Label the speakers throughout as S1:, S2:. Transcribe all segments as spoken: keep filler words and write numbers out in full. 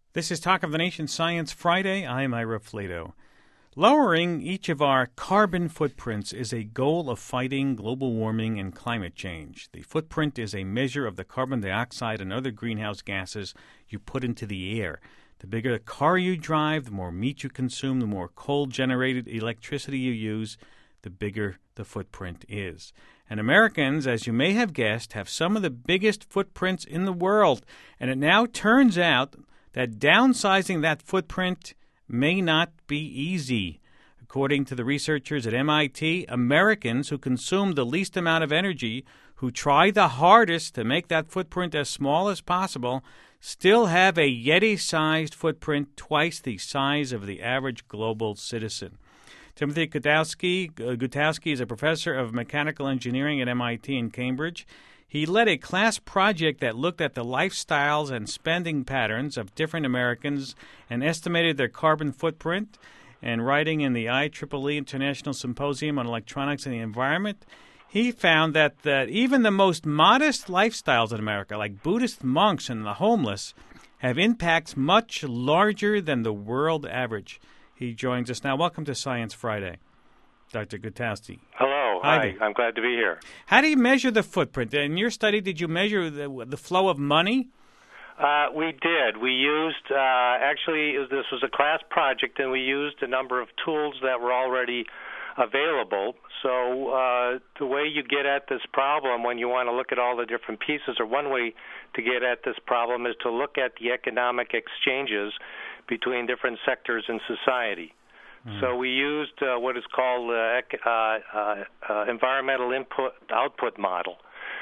S1: This is Talk of the Nation Science Friday. I'm Ira Flato. Lowering each of our carbon footprints is a goal of fighting global warming and climate change. The footprint is a measure of the carbon dioxide and other greenhouse gases you put into the air. The bigger the car you drive, the more meat you consume, the more coal-generated electricity you use, the bigger the footprint is. And Americans, as you may have guessed, have some of the biggest footprints in the world. And it now turns out that downsizing that footprint may not be easy. According to the researchers at M I T, Americans who consume the least amount of energy, who try the hardest to make that footprint as small as possible, still have a Yeti-sized footprint twice the size of the average global citizen. Timothy Gutowski, Gutowski is a professor of mechanical engineering at M I T in Cambridge. He led a class project that looked at the lifestyles and spending patterns of different Americans and estimated their carbon footprint. And writing in the I triple E International Symposium on Electronics and the Environment, he found that, that even the most modest lifestyles in America, like Buddhist monks and the homeless, have impacts much larger than the world average. He joins us now. Welcome to Science Friday, Doctor Gutowski.
S2: Hello. Hi. Hi. I'm glad to be here.
S1: How do you measure the footprint? In your study, did you measure the, the flow of money?
S2: Uh, we did. We used, uh, actually, this was a class project, and we used a number of tools that were already available. So uh, the way you get at this problem when you want to look at all the different pieces, or one way to get at this problem is to look at the economic exchanges between different sectors in society. Mm. So we used uh, what is called the uh, uh, uh, environmental input-output model.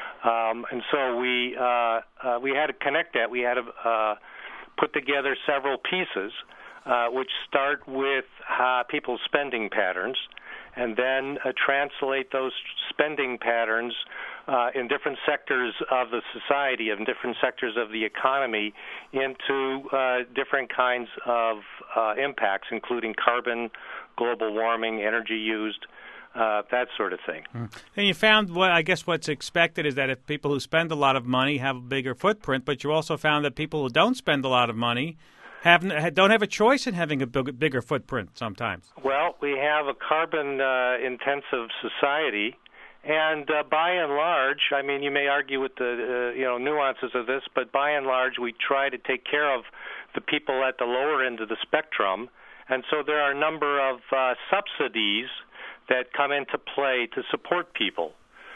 S2: Um, and so we uh, uh, we had to connect that. We had to uh, put together several pieces, uh, which start with uh, people's spending patterns, and then uh, translate those spending patterns uh, in different sectors of the society, in different sectors of the economy, into uh, different kinds of uh, impacts, including carbon, global warming, energy used, uh, that sort of thing.
S1: Mm. And you found, what I guess what's expected is that if people who spend a lot of money have a bigger footprint, but you also found that people who don't spend a lot of money have, don't have a choice in having a big, bigger footprint sometimes.
S2: Well, we have a carbon-intensive uh, society, and uh, by and large, I mean, you may argue with the uh, you know nuances of this, but by and large, we try to take care of the people at the lower end of the spectrum, and so there are a number of uh, subsidies that come into play to support people.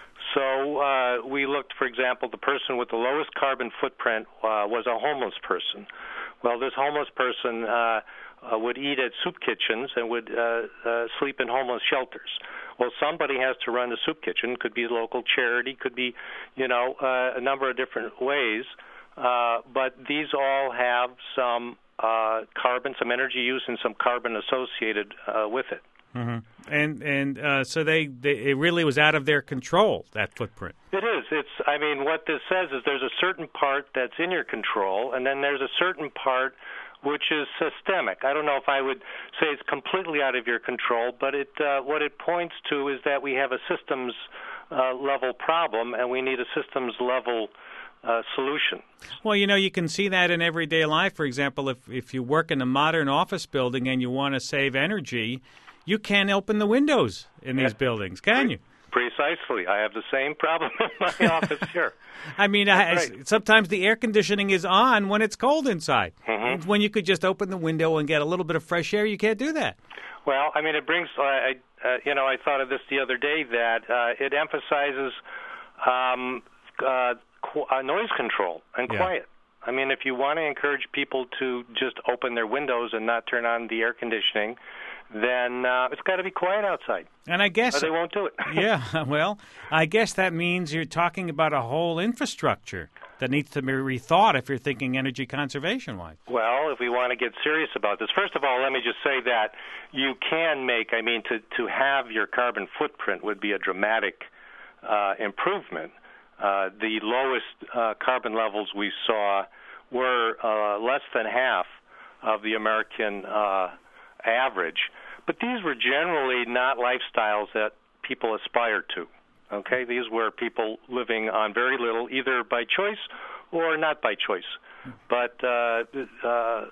S2: So uh, we looked, for example, the person with the lowest carbon footprint uh, was a homeless person. Well, this homeless person uh, uh, would eat at soup kitchens and would uh, uh, sleep in homeless shelters. Well, somebody has to run the soup kitchen. Could be a local charity, could be, you know, uh, a number of different ways. Uh, but these all have some uh, carbon, some energy use, and some carbon associated uh, with it.
S1: Mm-hmm. And and uh, so they, they it really was out of their control, that footprint.
S2: It is. It's. I mean, what this says is there's a certain part that's in your control, and then there's a certain part which is systemic. I don't know if I would say it's completely out of your control, but it uh, what it points to is that we have a systems uh, level problem, and we need a systems level uh, solution.
S1: Well, you know, you can see that in everyday life. For example, if if you work in a modern office building and you want to save energy, you can't open the windows in these yeah. buildings, can you?
S2: Precisely. I have the same problem in my office here.
S1: I mean, I, right. sometimes the air conditioning is on when it's cold inside. Mm-hmm. When you could just open the window and get a little bit of fresh air, you can't do that.
S2: Well, I mean, it brings, uh, I, uh, you know, I thought of this the other day, that uh, it emphasizes um, uh, qu- uh, noise control and
S1: yeah.
S2: quiet. I mean, if you want to encourage people to just open their windows and not turn on the air conditioning, then uh, it's got to be quiet outside.
S1: And I guess
S2: or they won't do it.
S1: yeah, well, I guess that means you're talking about a whole infrastructure that needs to be rethought if you're thinking energy conservation-wise.
S2: Well, if we want to get serious about this, first of all, let me just say that you can make, I mean, to, to have your carbon footprint would be a dramatic uh, improvement. Uh, the lowest uh, carbon levels we saw were uh, less than half of the American uh, average. But these were generally not lifestyles that people aspired to. Okay, these were people living on very little, either by choice or not by choice. But uh, uh,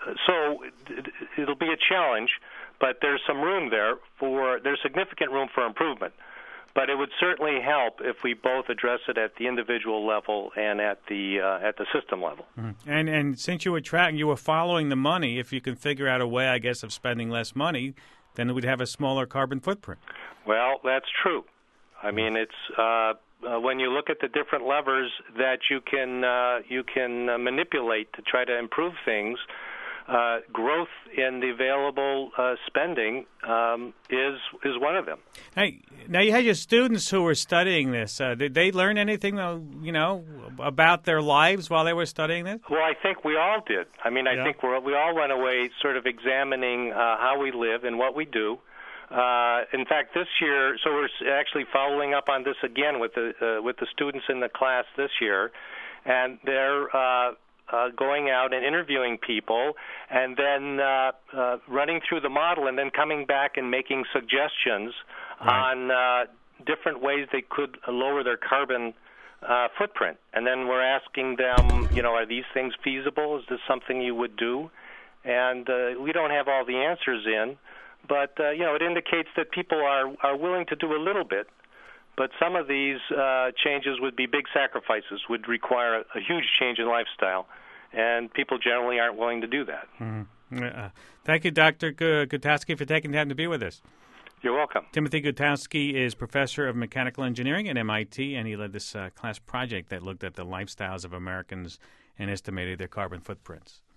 S2: so it'll be a challenge, but there's some room there for there's significant room for improvement. But it would certainly help if we both address it at the individual level and at the uh, at the system level.
S1: Mm-hmm. And and since you were tracking, you were following the money. If you can figure out a way, I guess, of spending less money, then it would have a smaller carbon footprint.
S2: Well, that's true. I mean, it's uh, uh, when you look at the different levers that you can uh, you can uh, manipulate to try to improve things. Uh, growth in the available uh, spending um, is is one of them.
S1: Hey, now you had your students who were studying this. Uh, did they learn anything, uh, you know, about their lives while they were studying this?
S2: Well, I think we all did. I mean, I
S1: yeah.
S2: think we we all went away sort of examining uh, how we live and what we do. Uh, in fact, this year, so we're actually following up on this again with the uh, with the students in the class this year, and they're. Uh, Uh, going out and interviewing people, and then uh, uh, running through the model, and then coming back and making suggestions
S1: right.
S2: on uh, different ways they could lower their carbon uh, footprint. And then we're asking them, you know, are these things feasible? Is this something you would do? And uh, we don't have all the answers in, but uh, you know, it indicates that people are are willing to do a little bit. But some of these uh, changes would be big sacrifices, would require a, a huge change in lifestyle, and people generally aren't willing to do that.
S1: Mm-hmm. Uh, thank you, Doctor Gutowski, for taking time to be with us.
S2: You're welcome.
S1: Timothy Gutowski is professor of mechanical engineering at M I T, and he led this uh, class project that looked at the lifestyles of Americans and estimated their carbon footprints.